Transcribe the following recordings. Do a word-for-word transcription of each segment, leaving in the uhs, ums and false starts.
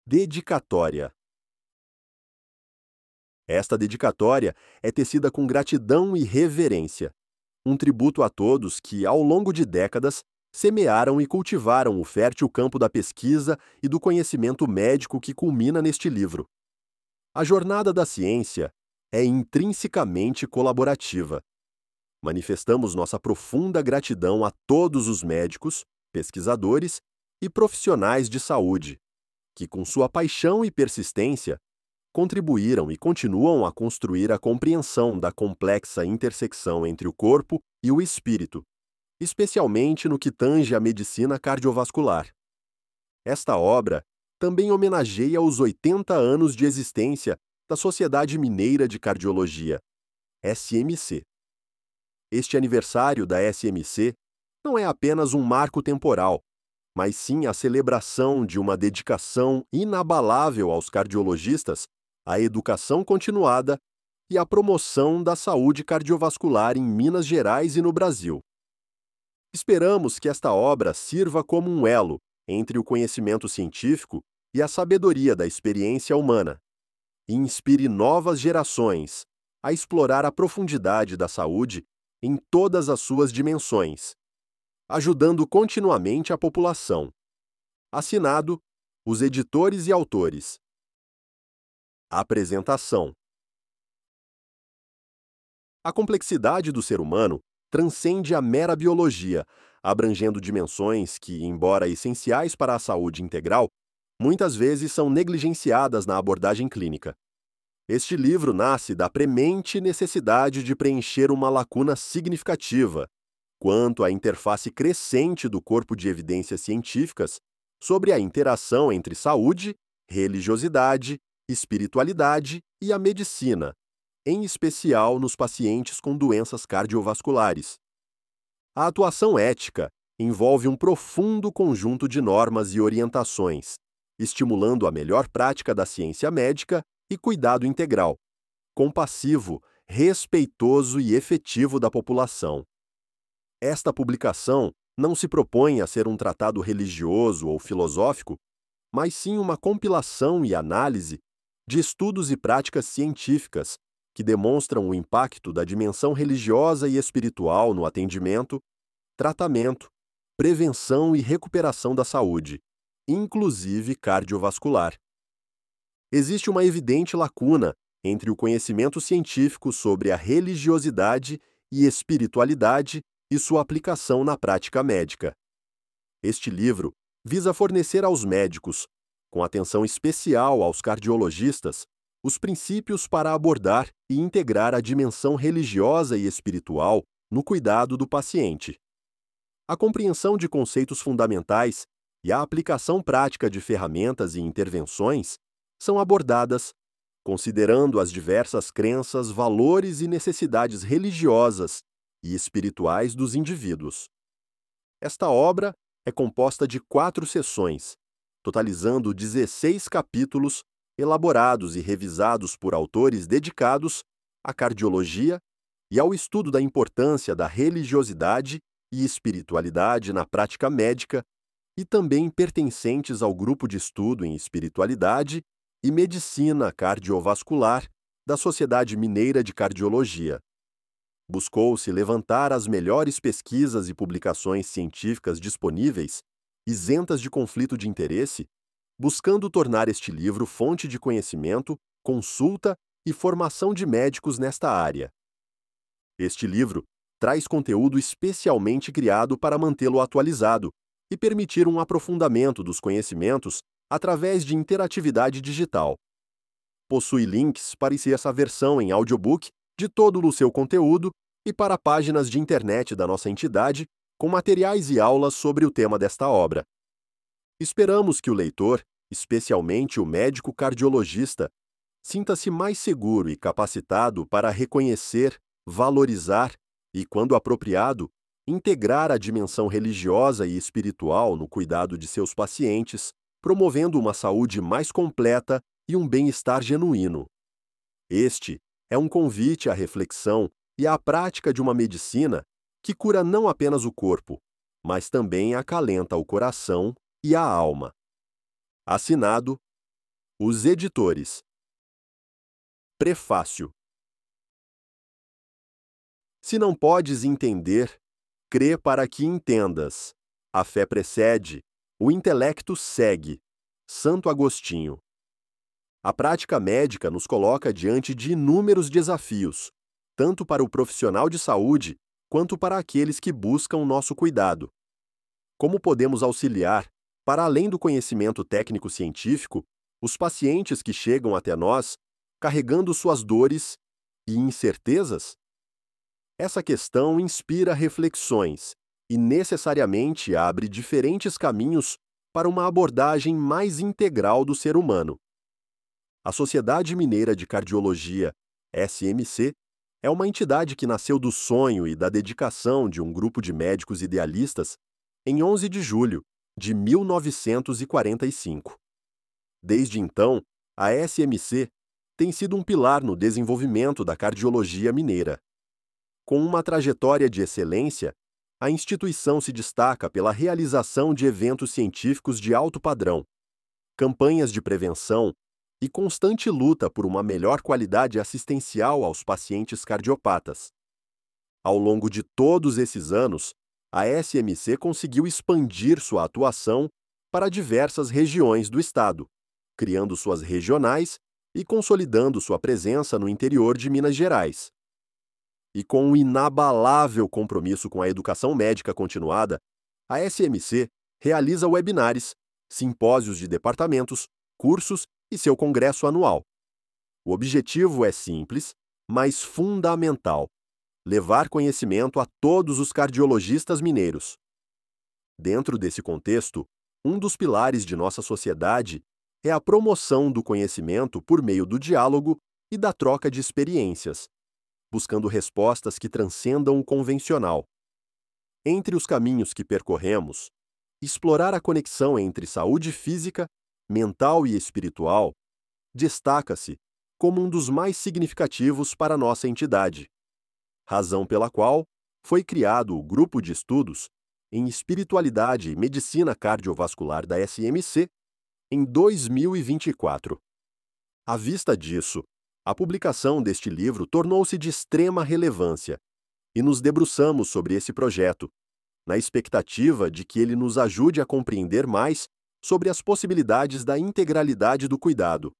Dedicatória. Esta dedicatória é tecida com gratidão e reverência, um tributo a todos que, ao longo de décadas, semearam e cultivaram o fértil campo da pesquisa e do conhecimento médico que culmina neste livro. A jornada da ciência é intrinsecamente colaborativa. Manifestamos nossa profunda gratidão a todos os médicos, pesquisadores e profissionais de saúde, que, com sua paixão e persistência, contribuíram e continuam a construir a compreensão da complexa intersecção entre o corpo e o espírito, especialmente no que tange à medicina cardiovascular. Esta obra também homenageia os oitenta anos de existência da Sociedade Mineira de Cardiologia, S M C. Este aniversário da S M C não é apenas um marco temporal, mas sim a celebração de uma dedicação inabalável aos cardiologistas, à educação continuada e à promoção da saúde cardiovascular em Minas Gerais e no Brasil. Esperamos que esta obra sirva como um elo entre o conhecimento científico e a sabedoria da experiência humana, e inspire novas gerações a explorar a profundidade da saúde em todas as suas dimensões, ajudando continuamente a população. Assinado, os editores e autores. Apresentação. A complexidade do ser humano transcende a mera biologia, abrangendo dimensões que, embora essenciais para a saúde integral, muitas vezes são negligenciadas na abordagem clínica. Este livro nasce da premente necessidade de preencher uma lacuna significativa quanto à interface crescente do corpo de evidências científicas sobre a interação entre saúde, religiosidade, espiritualidade e a medicina, em especial nos pacientes com doenças cardiovasculares. A atuação ética envolve um profundo conjunto de normas e orientações, estimulando a melhor prática da ciência médica e cuidado integral, compassivo, respeitoso e efetivo da população. Esta publicação não se propõe a ser um tratado religioso ou filosófico, mas sim uma compilação e análise de estudos e práticas científicas que demonstram o impacto da dimensão religiosa e espiritual no atendimento, tratamento, prevenção e recuperação da saúde, inclusive cardiovascular. Existe uma evidente lacuna entre o conhecimento científico sobre a religiosidade e espiritualidade e sua aplicação na prática médica. Este livro visa fornecer aos médicos, com atenção especial aos cardiologistas, os princípios para abordar e integrar a dimensão religiosa e espiritual no cuidado do paciente. A compreensão de conceitos fundamentais e a aplicação prática de ferramentas e intervenções são abordadas, considerando as diversas crenças, valores e necessidades religiosas e espirituais dos indivíduos. Esta obra é composta de quatro seções, totalizando dezesseis capítulos elaborados e revisados por autores dedicados à cardiologia e ao estudo da importância da religiosidade e espiritualidade na prática médica e também pertencentes ao grupo de estudo em espiritualidade e medicina cardiovascular da Sociedade Mineira de Cardiologia. Buscou-se levantar as melhores pesquisas e publicações científicas disponíveis, isentas de conflito de interesse, buscando tornar este livro fonte de conhecimento, consulta e formação de médicos nesta área. Este livro traz conteúdo especialmente criado para mantê-lo atualizado e permitir um aprofundamento dos conhecimentos através de interatividade digital. Possui links para essa versão em audiobook de todo o seu conteúdo e para páginas de internet da nossa entidade com materiais e aulas sobre o tema desta obra. Esperamos que o leitor, especialmente o médico cardiologista, sinta-se mais seguro e capacitado para reconhecer, valorizar e, quando apropriado, integrar a dimensão religiosa e espiritual no cuidado de seus pacientes, promovendo uma saúde mais completa e um bem-estar genuíno. Este é um convite à reflexão e à prática de uma medicina que cura não apenas o corpo, mas também acalenta o coração e a alma. Assinado Os editores. Prefácio. Se não podes entender, crê para que entendas. A fé precede, o intelecto segue. Santo Agostinho. A prática médica nos coloca diante de inúmeros desafios, tanto para o profissional de saúde quanto para aqueles que buscam nosso cuidado. Como podemos auxiliar, para além do conhecimento técnico-científico, os pacientes que chegam até nós carregando suas dores e incertezas? Essa questão inspira reflexões e necessariamente abre diferentes caminhos para uma abordagem mais integral do ser humano. A Sociedade Mineira de Cardiologia, S M C, é uma entidade que nasceu do sonho e da dedicação de um grupo de médicos idealistas em onze de julho de mil novecentos e quarenta e cinco. Desde então, a S M C tem sido um pilar no desenvolvimento da cardiologia mineira. Com uma trajetória de excelência, a instituição se destaca pela realização de eventos científicos de alto padrão, campanhas de prevenção e constante luta por uma melhor qualidade assistencial aos pacientes cardiopatas. Ao longo de todos esses anos, a S M C conseguiu expandir sua atuação para diversas regiões do estado, criando suas regionais e consolidando sua presença no interior de Minas Gerais. E com um inabalável compromisso com a educação médica continuada, a S M C realiza webinários, simpósios de departamentos, cursos e seu congresso anual. O objetivo é simples, mas fundamental: levar conhecimento a todos os cardiologistas mineiros. Dentro desse contexto, um dos pilares de nossa sociedade é a promoção do conhecimento por meio do diálogo e da troca de experiências, buscando respostas que transcendam o convencional. Entre os caminhos que percorremos, explorar a conexão entre saúde física, mental e espiritual destaca-se como um dos mais significativos para nossa entidade, razão pela qual foi criado o Grupo de Estudos em Espiritualidade e Medicina Cardiovascular da S M C em dois mil e vinte e quatro. À vista disso, a publicação deste livro tornou-se de extrema relevância e nos debruçamos sobre esse projeto, na expectativa de que ele nos ajude a compreender mais sobre as possibilidades da integralidade do cuidado.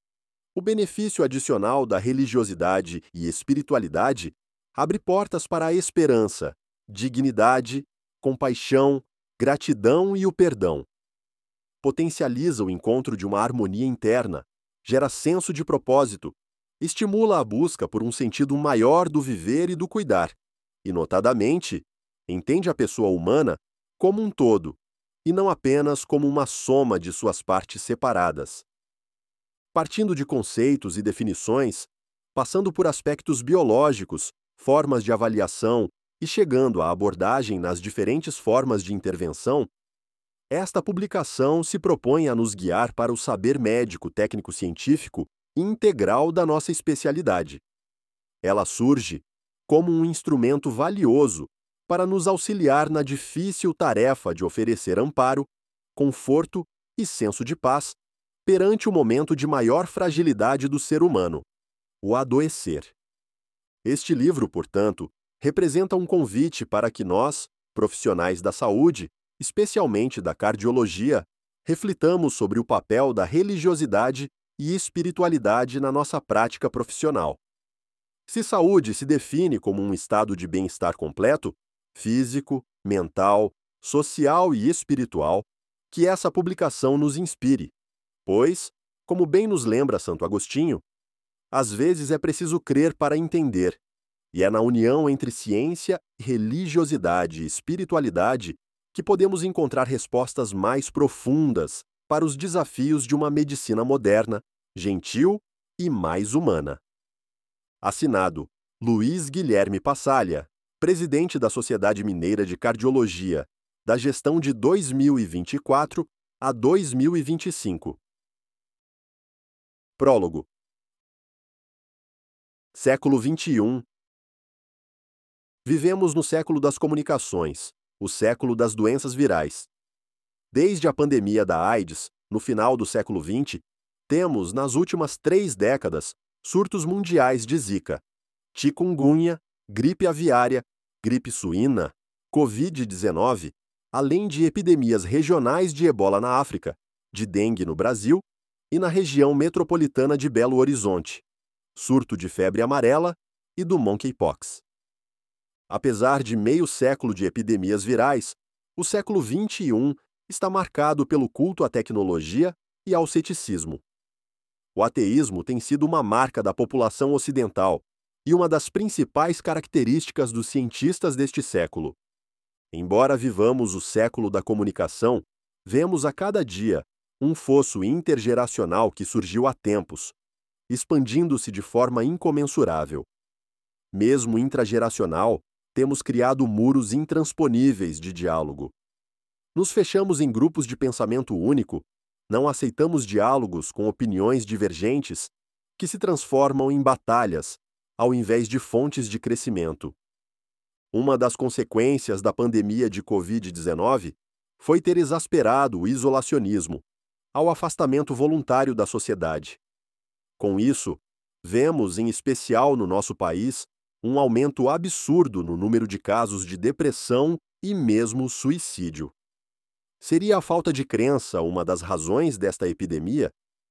O benefício adicional da religiosidade e espiritualidade abre portas para a esperança, dignidade, compaixão, gratidão e o perdão. Potencializa o encontro de uma harmonia interna, gera senso de propósito, estimula a busca por um sentido maior do viver e do cuidar, e, notadamente, entende a pessoa humana como um todo, e não apenas como uma soma de suas partes separadas. Partindo de conceitos e definições, passando por aspectos biológicos, formas de avaliação e chegando à abordagem nas diferentes formas de intervenção, esta publicação se propõe a nos guiar para o saber médico técnico-científico integral da nossa especialidade. Ela surge como um instrumento valioso para nos auxiliar na difícil tarefa de oferecer amparo, conforto e senso de paz perante o momento de maior fragilidade do ser humano, o adoecer. Este livro, portanto, representa um convite para que nós, profissionais da saúde, especialmente da cardiologia, reflitamos sobre o papel da religiosidade e espiritualidade na nossa prática profissional. Se saúde se define como um estado de bem-estar completo, físico, mental, social e espiritual, que essa publicação nos inspire, pois, como bem nos lembra Santo Agostinho, às vezes é preciso crer para entender, e é na união entre ciência, religiosidade e espiritualidade que podemos encontrar respostas mais profundas para os desafios de uma medicina moderna, gentil e mais humana. Assinado Luiz Guilherme Passalha, presidente da Sociedade Mineira de Cardiologia, da gestão de dois mil e vinte e quatro a dois mil e vinte e cinco. Prólogo. Século vinte e um. Vivemos no século das comunicações, o século das doenças virais. Desde a pandemia da AIDS, no final do século vinte, temos, nas últimas três décadas, surtos mundiais de Zika, chikungunya, gripe aviária, gripe suína, covid dezenove, além de epidemias regionais de ebola na África, de dengue no Brasil e na região metropolitana de Belo Horizonte, surto de febre amarela e do monkeypox. Apesar de meio século de epidemias virais, o século vinte e um está marcado pelo culto à tecnologia e ao ceticismo. O ateísmo tem sido uma marca da população ocidental e uma das principais características dos cientistas deste século. Embora vivamos o século da comunicação, vemos a cada dia um fosso intergeracional que surgiu há tempos, expandindo-se de forma incomensurável. Mesmo intrageracional, temos criado muros intransponíveis de diálogo. Nos fechamos em grupos de pensamento único, não aceitamos diálogos com opiniões divergentes que se transformam em batalhas, ao invés de fontes de crescimento. Uma das consequências da pandemia de covid dezenove foi ter exasperado o isolacionismo, ao afastamento voluntário da sociedade. Com isso, vemos, em especial no nosso país, um aumento absurdo no número de casos de depressão e mesmo suicídio. Seria a falta de crença uma das razões desta epidemia?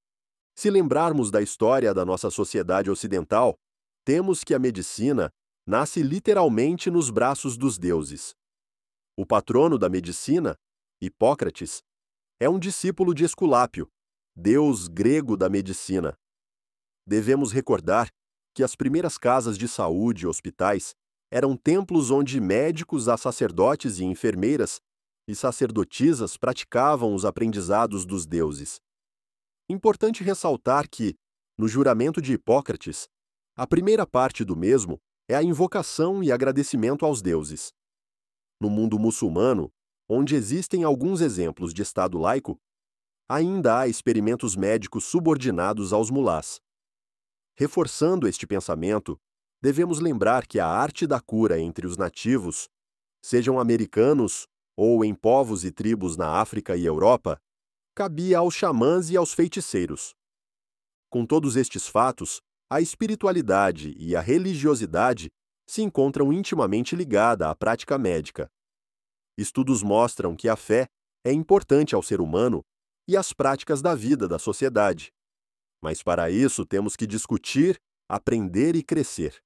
Se lembrarmos da história da nossa sociedade ocidental, temos que a medicina nasce literalmente nos braços dos deuses. O patrono da medicina, Hipócrates, é um discípulo de Esculápio, deus grego da medicina. Devemos recordar que as primeiras casas de saúde e hospitais eram templos onde médicos a sacerdotes e enfermeiras e sacerdotisas praticavam os aprendizados dos deuses. Importante ressaltar que, no juramento de Hipócrates, a primeira parte do mesmo é a invocação e agradecimento aos deuses. No mundo muçulmano, onde existem alguns exemplos de Estado laico, ainda há experimentos médicos subordinados aos mulás. Reforçando este pensamento, devemos lembrar que a arte da cura entre os nativos, sejam americanos ou em povos e tribos na África e Europa, cabia aos xamãs e aos feiticeiros. Com todos estes fatos, a espiritualidade e a religiosidade se encontram intimamente ligadas à prática médica. Estudos mostram que a fé é importante ao ser humano e às práticas da vida da sociedade. Mas para isso temos que discutir, aprender e crescer.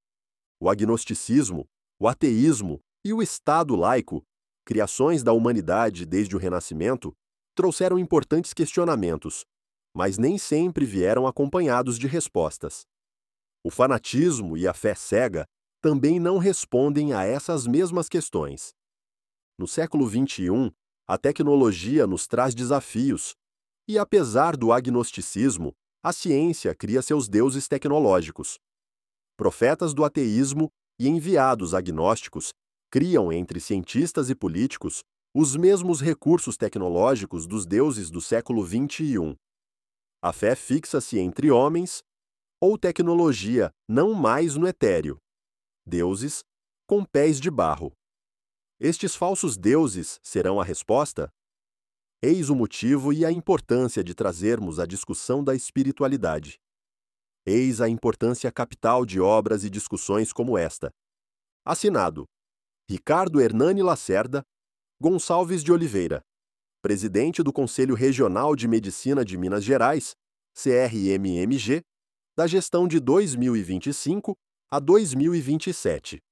O agnosticismo, o ateísmo e o Estado laico, criações da humanidade desde o Renascimento, trouxeram importantes questionamentos, mas nem sempre vieram acompanhados de respostas. O fanatismo e a fé cega também não respondem a essas mesmas questões. No século vinte e um, a tecnologia nos traz desafios, e apesar do agnosticismo, a ciência cria seus deuses tecnológicos. Profetas do ateísmo e enviados agnósticos criam entre cientistas e políticos os mesmos recursos tecnológicos dos deuses do século vinte e um. A fé fixa-se entre homens ou tecnologia não mais no etéreo. Deuses com pés de barro. Estes falsos deuses serão a resposta? Eis o motivo e a importância de trazermos a discussão da espiritualidade. Eis a importância capital de obras e discussões como esta. Assinado: Ricardo Hernani Lacerda Gonçalves de Oliveira, presidente do Conselho Regional de Medicina de Minas Gerais, C R M M G, da gestão de dois mil e vinte e cinco a dois mil e vinte e sete.